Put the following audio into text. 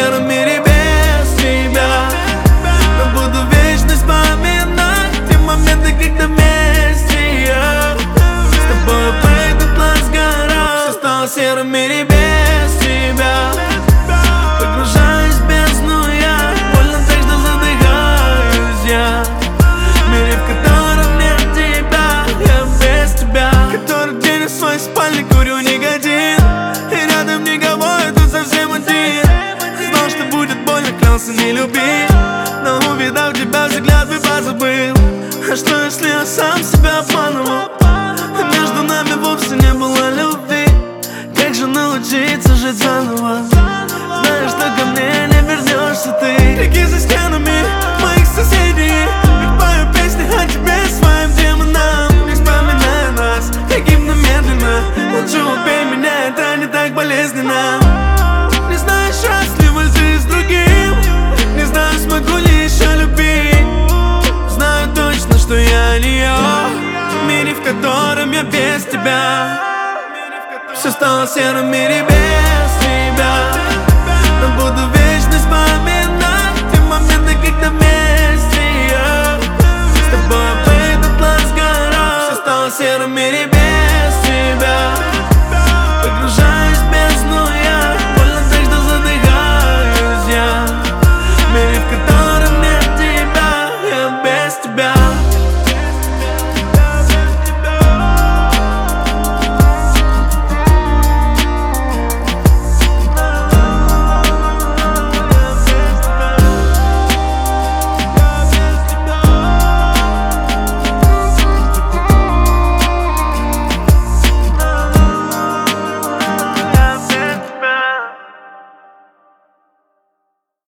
сером мире без тебя. Но буду вечность вспоминать те моменты, когда вместе я с тобой по этот лаз гора. Все стало в сером мире без тебя. Погружаюсь в бездну я, больно так, что задыхаюсь я. В мире, в котором нет тебя, я без тебя. Который день в своей спальне курю никотин, и рядом никого, я тут совсем один. Знал, что будет больно, клялся не любить, но увидав тебя, взгляд и позабыл. А что если я сам себя обманывал, и между нами вовсе не было любви? Как же научиться жить заново, знаешь, что ко мне не вернешься ты? Реки за стенами моих соседей, их пою песни о тебе своим демонам. Не вспоминая нас, как гимна медленно. Лучше убей меня, это не так болезненно. Не знаю, счастлива ли ты с другим, не знаю, смогу ли еще любить. Знаю точно, что я не я, в мире, в котором я без тебя. Все стало в сером мире без